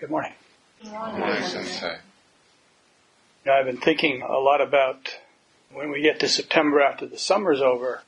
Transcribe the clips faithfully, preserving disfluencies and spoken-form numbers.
Good morning. Good morning, Sensei. Now, I've been thinking a lot about when we get to September after the summer's over,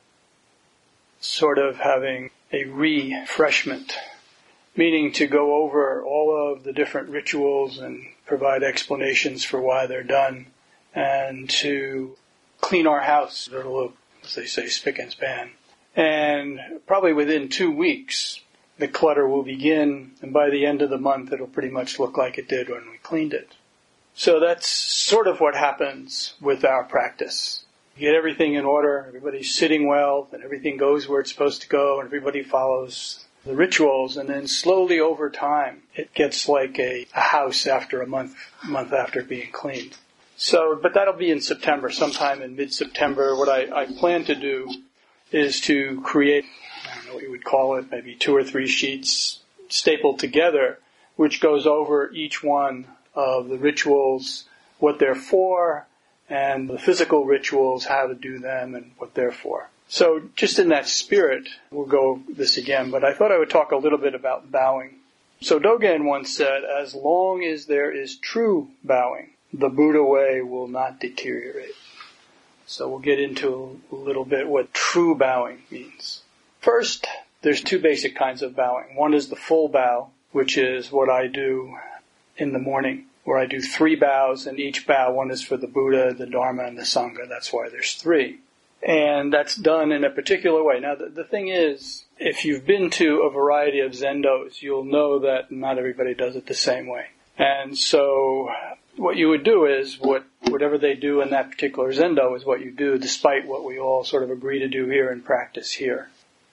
sort of having a refreshment, meaning to go over all of the different rituals and provide explanations for why they're done, and to clean our house, a little, as they say, spick and span. And probably within two weeks, the clutter will begin, and by the end of the month, it'll pretty much look like it did when we cleaned it. So that's sort of what happens with our practice. You get everything in order, everybody's sitting well, and everything goes where it's supposed to go, and everybody follows the rituals, and then slowly over time, it gets like a, a house after a month, month after being cleaned. So, but that'll be in September, sometime in mid-September. What I, I plan to do is to create, I don't know what you would call it, maybe two or three sheets stapled together, which goes over each one of the rituals, what they're for, and the physical rituals, how to do them, and what they're for. So just in that spirit, we'll go this again, but I thought I would talk a little bit about bowing. So Dogen once said, as long as there is true bowing, the Buddha way will not deteriorate. So we'll get into a little bit what true bowing means. First, there's two basic kinds of bowing. One is the full bow, which is what I do in the morning, where I do three bows, and each bow, one is for the Buddha, the Dharma, and the Sangha. That's why there's three. And that's done in a particular way. Now, the, the thing is, if you've been to a variety of zendos, you'll know that not everybody does it the same way. And so what you would do is, what whatever they do in that particular zendo is what you do, despite what we all sort of agree to do here and practice here.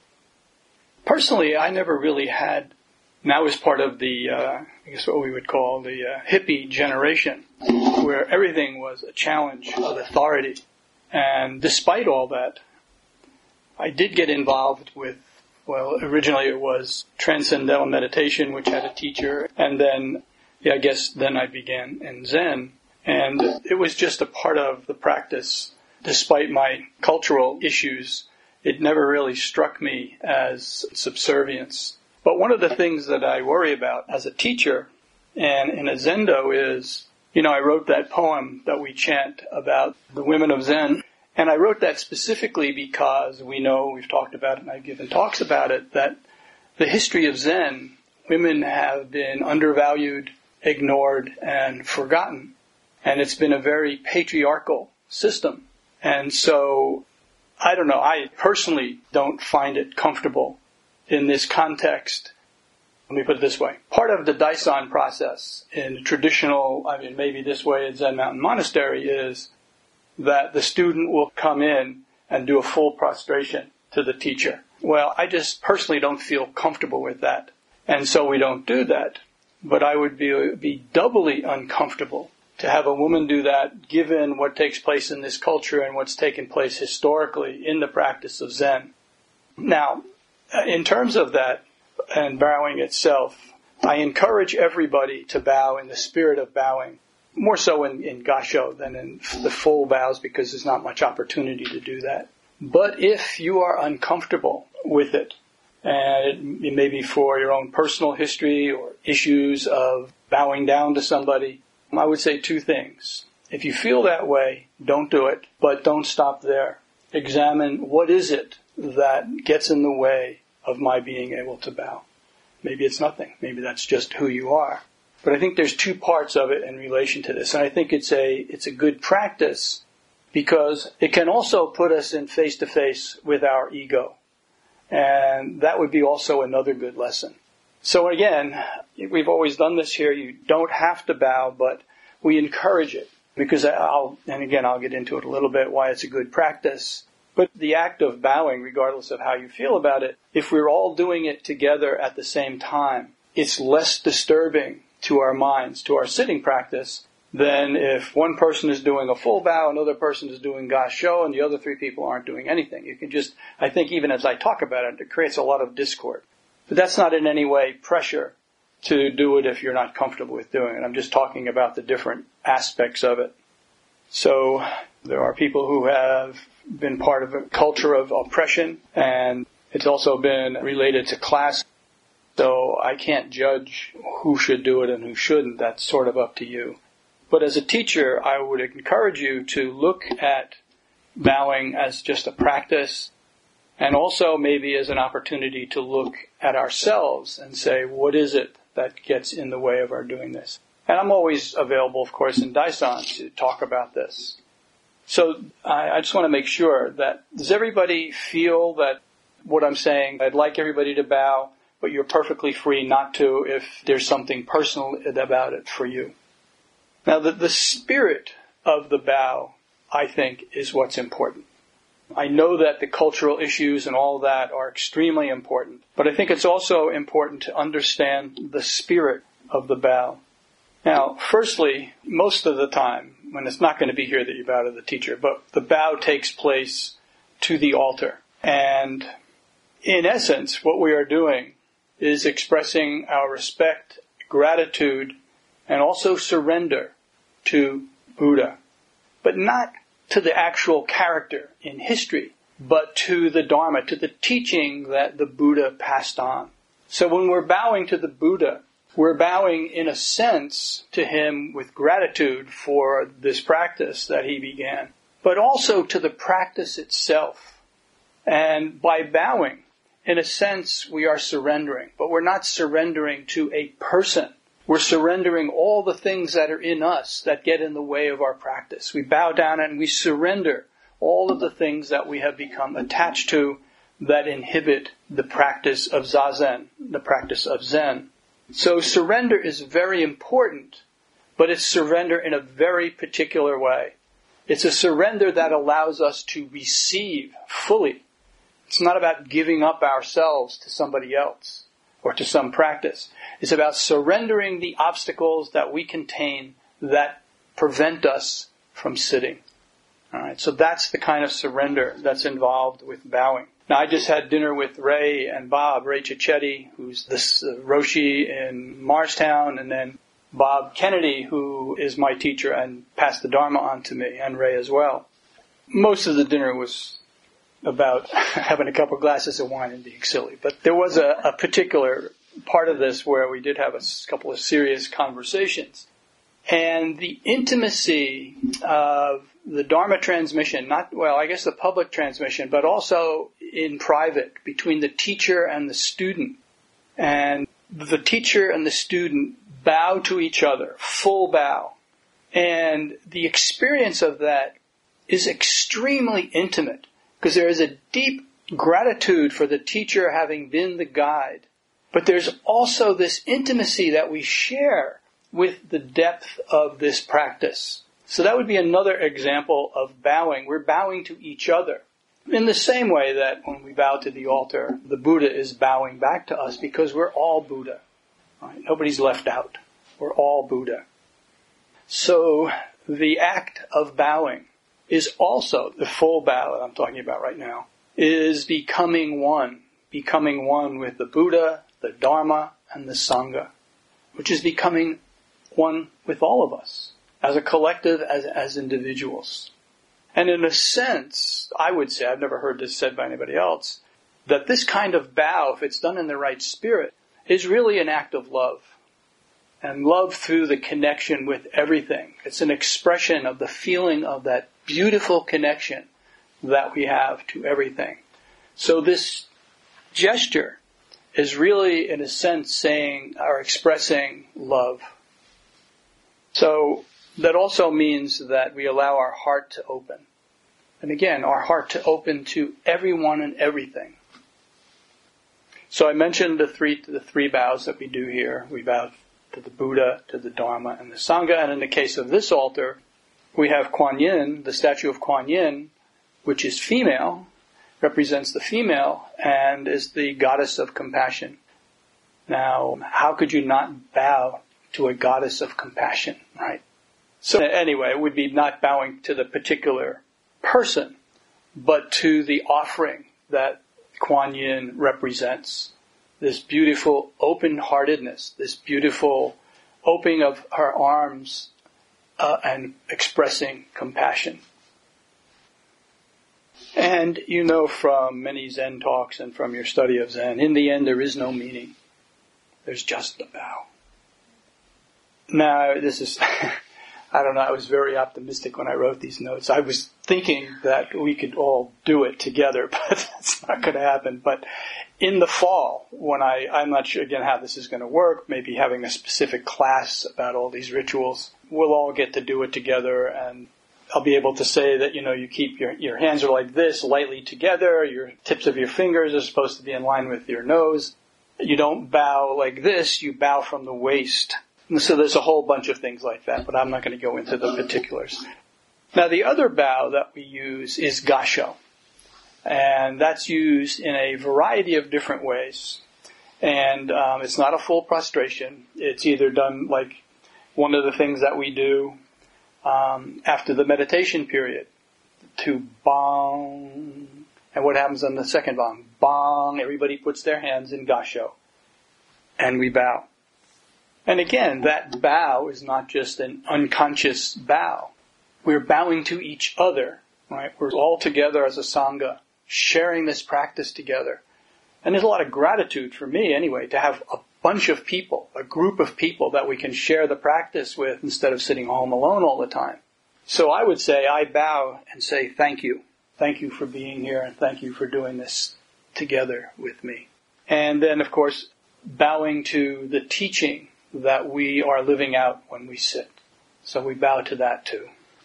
Personally, I never really had, and that was part of the, uh, I guess what we would call the uh, hippie generation, where everything was a challenge of authority. And despite all that, I did get involved with, well, originally it was Transcendental Meditation, which had a teacher, and then, yeah, I guess then I began in Zen. And it was just a part of the practice. Despite my cultural issues, it never really struck me as subservience. But one of the things that I worry about as a teacher and in a zendo is, you know, I wrote that poem that we chant about the women of Zen. And I wrote that specifically because we know, we've talked about it and I've given talks about it, that the history of Zen, women have been undervalued, ignored, and forgotten. And it's been a very patriarchal system. And so, I don't know, I personally don't find it comfortable in this context. Let me put it this way. Part of the Daishan process in traditional, I mean maybe this way at Zen Mountain Monastery, is that the student will come in and do a full prostration to the teacher. Well, I just personally don't feel comfortable with that. And so we don't do that. But I would be, be doubly uncomfortable to have a woman do that, given what takes place in this culture and what's taken place historically in the practice of Zen. Now, in terms of that and bowing itself, I encourage everybody to bow in the spirit of bowing, more so in, in Gasho than in the full bows, because there's not much opportunity to do that. But if you are uncomfortable with it, and it may be for your own personal history or issues of bowing down to somebody, I would say two things. If you feel that way, don't do it, but don't stop there. Examine what is it that gets in the way of my being able to bow. Maybe it's nothing. Maybe that's just who you are. But I think there's two parts of it in relation to this. And I think it's a it's a good practice because it can also put us in face-to-face with our ego. And that would be also another good lesson. So again, we've always done this here. You don't have to bow, but we encourage it. Because I'll, and again, I'll get into it a little bit, why it's a good practice. But the act of bowing, regardless of how you feel about it, if we're all doing it together at the same time, it's less disturbing to our minds, to our sitting practice, than if one person is doing a full bow, another person is doing Gasho, and the other three people aren't doing anything. You can just, I think even as I talk about it, it creates a lot of discord. But that's not in any way pressure to do it if you're not comfortable with doing it. I'm just talking about the different aspects of it. So there are people who have been part of a culture of oppression, and it's also been related to class. So I can't judge who should do it and who shouldn't. That's sort of up to you. But as a teacher, I would encourage you to look at bowing as just a practice, and also maybe as an opportunity to look at ourselves and say, what is it that gets in the way of our doing this? And I'm always available, of course, in Daesan to talk about this. So I, I just want to make sure that, does everybody feel that what I'm saying, I'd like everybody to bow, but you're perfectly free not to if there's something personal about it for you. Now, the, the spirit of the bow, I think, is what's important. I know that the cultural issues and all that are extremely important, but I think it's also important to understand the spirit of the bow. Now, firstly, most of the time, when it's not going to be here that you bow to the teacher, but the bow takes place to the altar. And in essence, what we are doing is expressing our respect, gratitude, and also surrender to Buddha. But not to the actual character in history, but to the Dharma, to the teaching that the Buddha passed on. So when we're bowing to the Buddha, we're bowing in a sense to him with gratitude for this practice that he began, but also to the practice itself. And by bowing, in a sense, we are surrendering, but we're not surrendering to a person. We're surrendering all the things that are in us that get in the way of our practice. We bow down and we surrender all of the things that we have become attached to that inhibit the practice of Zazen, the practice of Zen. So surrender is very important, but it's surrender in a very particular way. It's a surrender that allows us to receive fully. It's not about giving up ourselves to somebody else or to some practice. It's about surrendering the obstacles that we contain that prevent us from sitting. All right, so that's the kind of surrender that's involved with bowing. Now, I just had dinner with Ray and Bob, Ray Cicchetti, who's this uh, Roshi in Morristown, and then Bob Kennedy, who is my teacher and passed the Dharma on to me, and Ray as well. Most of the dinner was about having a couple of glasses of wine and being silly, but there was a, a particular part of this where we did have a couple of serious conversations. And the intimacy of the Dharma transmission, not, well, I guess the public transmission, but also in private between the teacher and the student. And the teacher and the student bow to each other, full bow. And the experience of that is extremely intimate because there is a deep gratitude for the teacher having been the guide. But there's also this intimacy that we share with the depth of this practice. So that would be another example of bowing. We're bowing to each other. In the same way that when we bow to the altar, the Buddha is bowing back to us because we're all Buddha. Right? Nobody's left out. We're all Buddha. So the act of bowing is also, the full bow that I'm talking about right now, is becoming one. Becoming one with the Buddha, the Dharma, and the Sangha, which is becoming one with all of us, as a collective, as, as individuals. And in a sense, I would say, I've never heard this said by anybody else, that this kind of bow, if it's done in the right spirit, is really an act of love. And love through the connection with everything. It's an expression of the feeling of that beautiful connection that we have to everything. So this gesture is really, in a sense, saying or expressing love. So that also means that we allow our heart to open. And again, our heart to open to everyone and everything. So I mentioned the three the three bows that we do here. We bow to the Buddha, to the Dharma, and the Sangha. And in the case of this altar, we have Kuan Yin, the statue of Kuan Yin, which is female, represents the female, and is the goddess of compassion. Now, how could you not bow to a goddess of compassion, right? So anyway, it would be not bowing to the particular person, but to the offering that Kuan Yin represents. This beautiful open-heartedness, this beautiful opening of her arms uh, and expressing compassion. And you know from many Zen talks and from your study of Zen, in the end there is no meaning. There's just the bow. Now, this is, I don't know, I was very optimistic when I wrote these notes. I was thinking that we could all do it together, but that's not going to happen. But in the fall, when I, I'm not sure again how this is going to work, maybe having a specific class about all these rituals, we'll all get to do it together, and I'll be able to say that, you know, you keep your, your hands are like this, lightly together, your tips of your fingers are supposed to be in line with your nose. You don't bow like this, you bow from the waist. And so there's a whole bunch of things like that, but I'm not going to go into the particulars. Now the other bow that we use is gasho. And that's used in a variety of different ways. And um, it's not a full prostration. It's either done like one of the things that we do um, after the meditation period, to bong. And what happens on the second bong? Bong. Everybody puts their hands in gasho. And we bow. And again, that bow is not just an unconscious bow. We're bowing to each other, right? We're all together as a sangha, sharing this practice together. And there's a lot of gratitude for me, anyway, to have a bunch of people, a group of people that we can share the practice with instead of sitting home alone all the time. So I would say I bow and say thank you. Thank you for being here, and thank you for doing this together with me. And then, of course, bowing to the teaching that we are living out when we sit. So we bow to that too.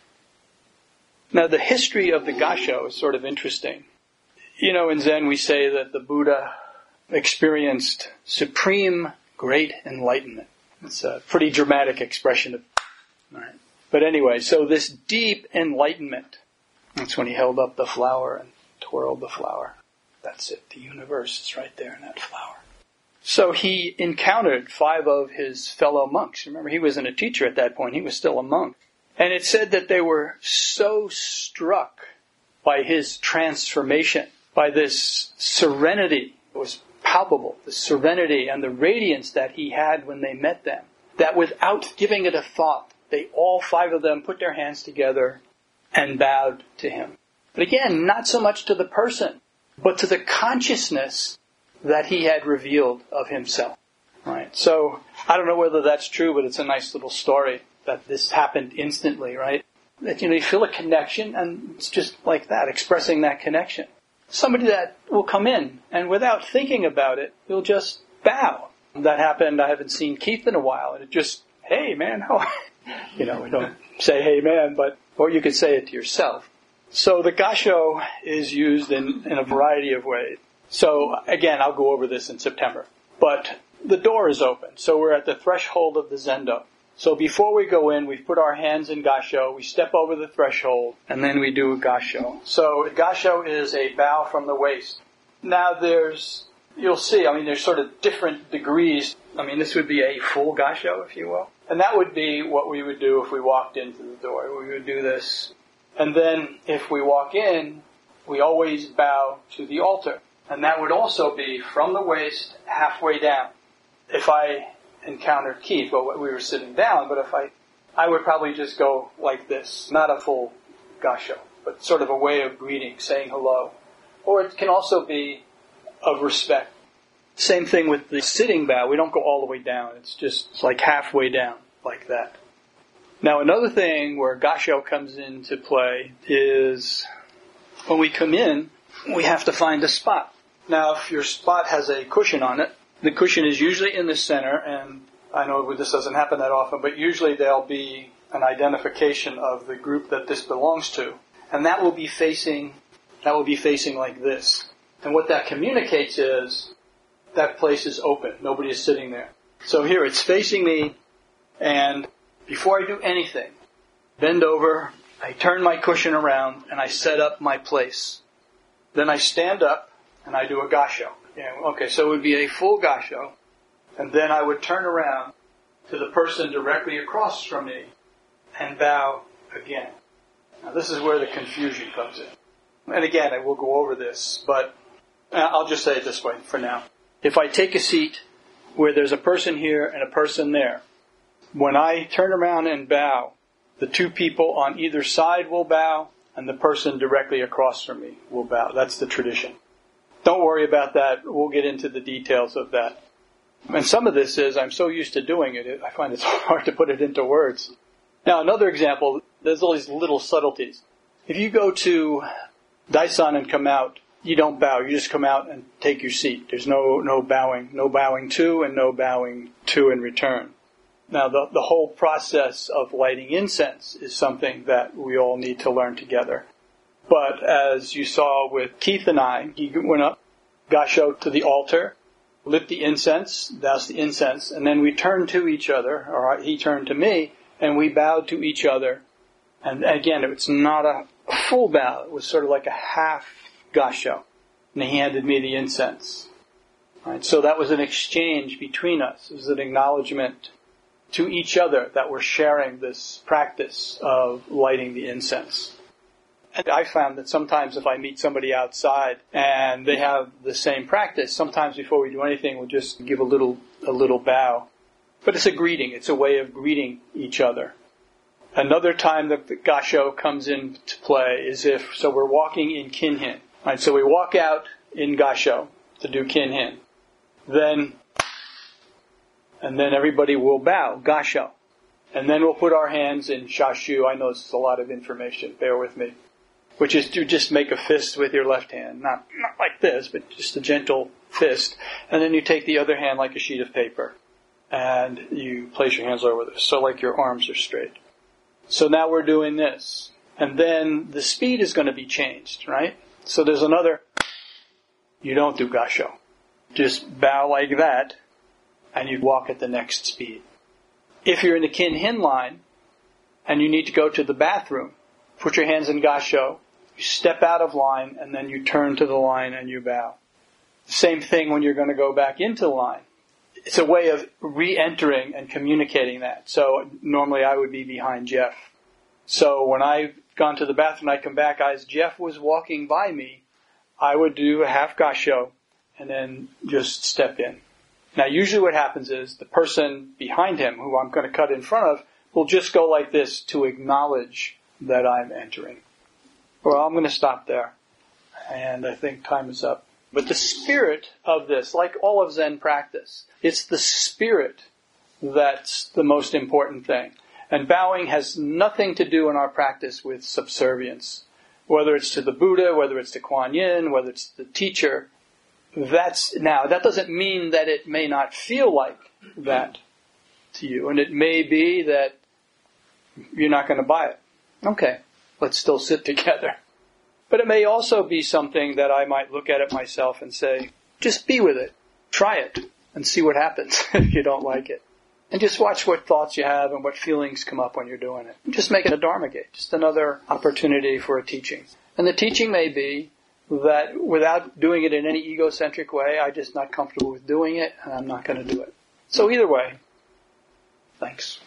Now the history of the gasho is sort of interesting. You know, in Zen we say that the Buddha experienced supreme great enlightenment. It's a pretty dramatic expression of, right? But anyway, so this deep enlightenment, that's when he held up the flower and twirled the flower. That's it. The universe is right there in that flower. So he encountered five of his fellow monks. Remember, he wasn't a teacher at that point. He was still a monk. And it said that they were so struck by his transformation, by this serenity. It was palpable, the serenity and the radiance that he had when they met them, that without giving it a thought, they all five of them put their hands together and bowed to him. But again, not so much to the person, but to the consciousness that he had revealed of himself. Right? So, I don't know whether that's true, but it's a nice little story that this happened instantly, right? That, you know, you feel a connection, and it's just like that, expressing that connection. Somebody that will come in, and without thinking about it, will just bow. That happened, I haven't seen Keith in a while, and it just, hey man, how are you? You know, we don't say hey man, but, or you could say it to yourself. So the gasho is used in, in a variety of ways. So, again, I'll go over this in September. But the door is open. So we're at the threshold of the zendo. So before we go in, we put our hands in gasho, we step over the threshold, and then we do a gasho. So gasho is a bow from the waist. Now there's, you'll see, I mean, there's sort of different degrees. I mean, this would be a full gasho, if you will. And that would be what we would do if we walked into the door. We would do this. And then if we walk in, we always bow to the altar. And that would also be from the waist halfway down. If I encountered Keith, well, we were sitting down, but if I, I would probably just go like this. Not a full gasho, but sort of a way of greeting, saying hello. Or it can also be of respect. Same thing with the sitting bow. We don't go all the way down. It's just it's like halfway down, like that. Now another thing where gasho comes into play is when we come in, we have to find a spot. Now, if your spot has a cushion on it, the cushion is usually in the center, and I know this doesn't happen that often, but usually there'll be an identification of the group that this belongs to. And that will be facing, that will be facing like this. And what that communicates is that place is open. Nobody is sitting there. So here it's facing me, and before I do anything, bend over, I turn my cushion around, and I set up my place. Then I stand up, and I do a gasho. Yeah, okay, so it would be a full gasho, and then I would turn around to the person directly across from me and bow again. Now this is where the confusion comes in. And again, I will go over this, but I'll just say it this way for now. If I take a seat where there's a person here and a person there, when I turn around and bow, the two people on either side will bow, and the person directly across from me will bow. That's the tradition. Don't worry about that. We'll get into the details of that. And some of this is, I'm so used to doing it, I find it's hard to put it into words. Now, another example, there's all these little subtleties. If you go to Daishan and come out, you don't bow. You just come out and take your seat. There's no no bowing. No bowing to and no bowing to in return. Now, the, the whole process of lighting incense is something that we all need to learn together. But as you saw with Keith and I, he went up, gasho to the altar, lit the incense, doused the incense, and then we turned to each other, or he turned to me, and we bowed to each other. And again, it's not a full bow. It was sort of like a half gasho. And he handed me the incense. Right? So that was an exchange between us. It was an acknowledgement to each other that we're sharing this practice of lighting the incense. And I found that sometimes if I meet somebody outside and they have the same practice, sometimes before we do anything, we'll just give a little a little bow. But it's a greeting. It's a way of greeting each other. Another time that the gasho comes into play is if, so we're walking in kinhin. Right, so we walk out in gasho to do kinhin. Then, and then everybody will bow, gasho. And then we'll put our hands in shashu. I know this is a lot of information. Bear with me. Which is to just make a fist with your left hand. Not, not like this, but just a gentle fist. And then you take the other hand like a sheet of paper. And you place your hands over this. So like your arms are straight. So now we're doing this. And then the speed is going to be changed, right? So there's another, you don't do gasho. Just bow like that, and you walk at the next speed. If you're in the kinhin line, and you need to go to the bathroom, put your hands in gasho, you step out of line, and then you turn to the line and you bow. Same thing when you're going to go back into the line. It's a way of re-entering and communicating that. So normally I would be behind Jeff. So when I've gone to the bathroom, I come back, as Jeff was walking by me, I would do a half gasho and then just step in. Now usually what happens is the person behind him, who I'm going to cut in front of, will just go like this to acknowledge that I'm entering. Well, I'm going to stop there. And I think time is up. But the spirit of this, like all of Zen practice, it's the spirit that's the most important thing. And bowing has nothing to do in our practice with subservience. Whether it's to the Buddha, whether it's to Kuan Yin, whether it's the teacher. That's, now, that doesn't mean that it may not feel like that to you. And it may be that you're not going to buy it. Okay, let's still sit together. But it may also be something that I might look at it myself and say, just be with it. Try it and see what happens if you don't like it. And just watch what thoughts you have and what feelings come up when you're doing it. Just make it a Dharma gate, just another opportunity for a teaching. And the teaching may be that without doing it in any egocentric way, I'm just not comfortable with doing it and I'm not going to do it. So either way, thanks.